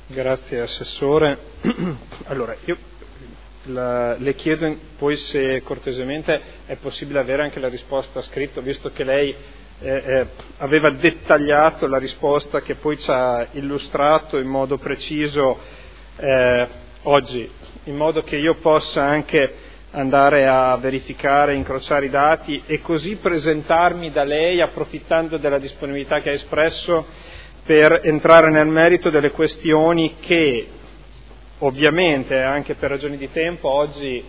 Grazie Assessore. Allora, io le chiedo poi se cortesemente è possibile avere anche la risposta scritta, visto che lei aveva dettagliato la risposta che poi ci ha illustrato in modo preciso oggi, in modo che io possa anche andare a verificare, incrociare i dati e così presentarmi da lei, approfittando della disponibilità che ha espresso, per entrare nel merito delle questioni che ovviamente anche per ragioni di tempo oggi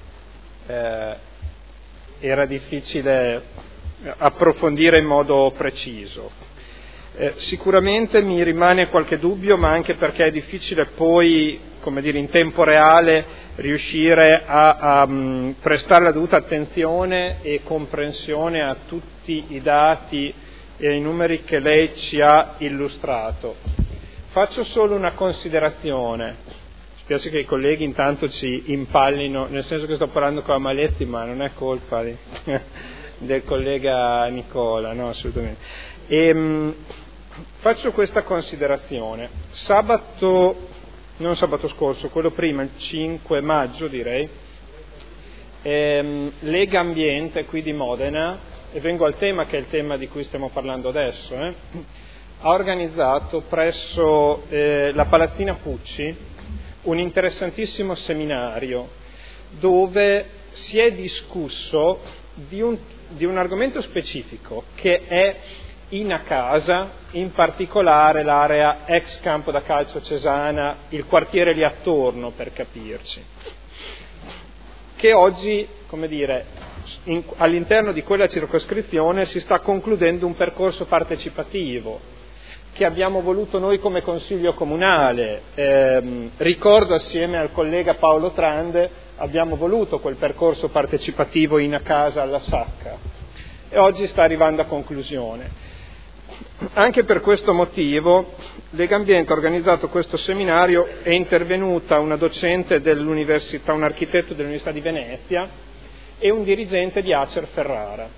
era difficile approfondire in modo preciso. Sicuramente mi rimane qualche dubbio, ma anche perché è difficile poi, come dire, in tempo reale riuscire a prestare la dovuta attenzione e comprensione a tutti i dati e ai numeri che lei ci ha illustrato. Faccio solo una considerazione. Spiace che i colleghi intanto ci impallino, nel senso che sto parlando con Maletti, ma non è colpa del collega Nicola, no, assolutamente. Faccio questa considerazione. Non sabato scorso, quello prima, il 5 maggio direi, Lega Ambiente qui di Modena, e vengo al tema che è il tema di cui stiamo parlando adesso, ha organizzato presso la Palazzina Pucci un interessantissimo seminario dove si è discusso di un argomento specifico che è Inacasa, in particolare l'area ex campo da calcio Cesana, il quartiere lì attorno per capirci, che oggi, come dire, all'interno di quella circoscrizione si sta concludendo un percorso partecipativo che abbiamo voluto noi come Consiglio Comunale. Ricordo assieme al collega Paolo Trande abbiamo voluto quel percorso partecipativo in a casa alla Sacca e oggi sta arrivando a conclusione. Anche per questo motivo Lega Ambiente ha organizzato questo seminario, è intervenuta una docente dell'università, un architetto dell'Università di Venezia e un dirigente di Acer Ferrara.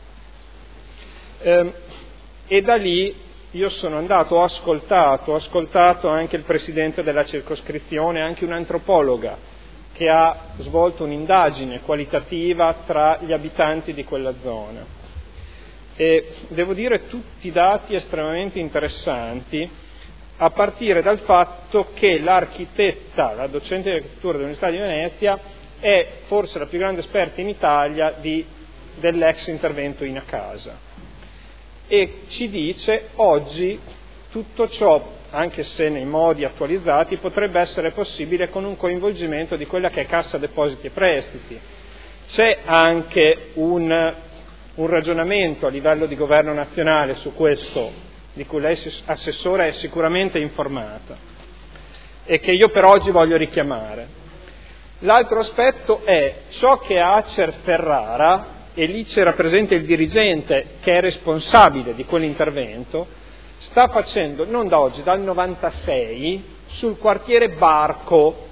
E da lì io sono andato, ho ascoltato anche il presidente della circoscrizione, anche un'antropologa che ha svolto un'indagine qualitativa tra gli abitanti di quella zona. E devo dire tutti dati estremamente interessanti, a partire dal fatto che l'architetta, la docente di architettura dell'Università di Venezia, è forse la più grande esperta in Italia dell'ex intervento in a casa. E ci dice oggi tutto ciò, anche se nei modi attualizzati, potrebbe essere possibile con un coinvolgimento di quella che è Cassa Depositi e Prestiti. C'è anche un ragionamento a livello di governo nazionale su questo, di cui lei, Assessore, è sicuramente informata e che io per oggi voglio richiamare. L'altro aspetto è ciò che Acer Ferrara, e lì c'era presente il dirigente che è responsabile di quell'intervento, sta facendo non da oggi, dal 96, sul quartiere Barco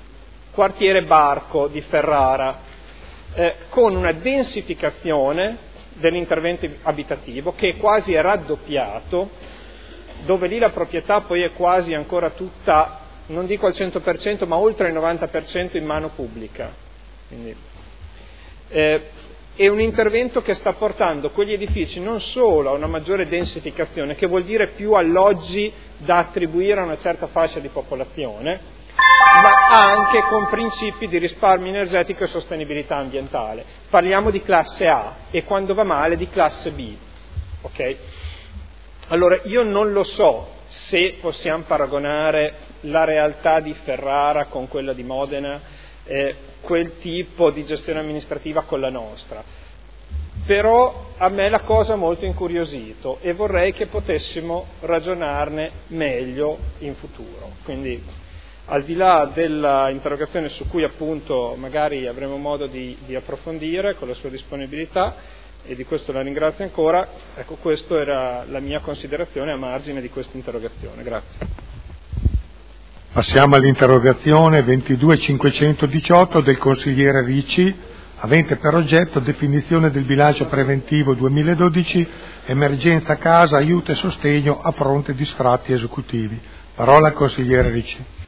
di Ferrara, con una densificazione dell'intervento abitativo che quasi è raddoppiato, dove lì la proprietà poi è quasi ancora tutta, non dico al 100%, ma oltre il 90% in mano pubblica. Quindi, è un intervento che sta portando quegli edifici non solo a una maggiore densificazione, che vuol dire più alloggi da attribuire a una certa fascia di popolazione, ma anche con principi di risparmio energetico e sostenibilità ambientale. Parliamo di classe A e quando va male di classe B. Okay? Allora, io non lo so se possiamo paragonare la realtà di Ferrara con quella di Modena, quel tipo di gestione amministrativa con la nostra, però a me la cosa ha molto incuriosito e vorrei che potessimo ragionarne meglio in futuro. Quindi, al di là della interrogazione su cui appunto magari avremo modo di approfondire con la sua disponibilità, e di questo la ringrazio ancora, ecco, questa era la mia considerazione a margine di questa interrogazione. Grazie. Passiamo all'interrogazione 22518 del consigliere Ricci, avente per oggetto definizione del bilancio preventivo 2012, emergenza casa, aiuto e sostegno a fronte di sfratti esecutivi. Parola al consigliere Ricci.